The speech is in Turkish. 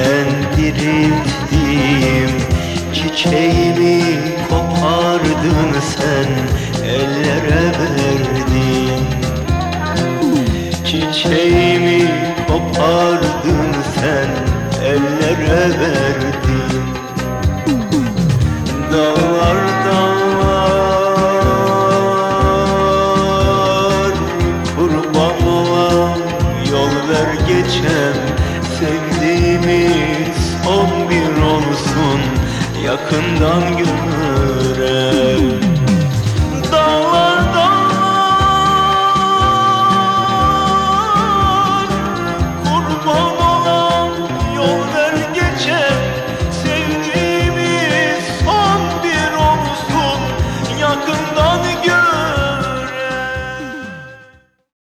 dirilttim. Çiçeğimi kopardın sen, ellere verdin. Çiçeğimi kopardın sen, ellere verdin. Dağlar dağlar kurban olan, yol ver geçem. Sevdiğimiz son bir olsun, yakından görem.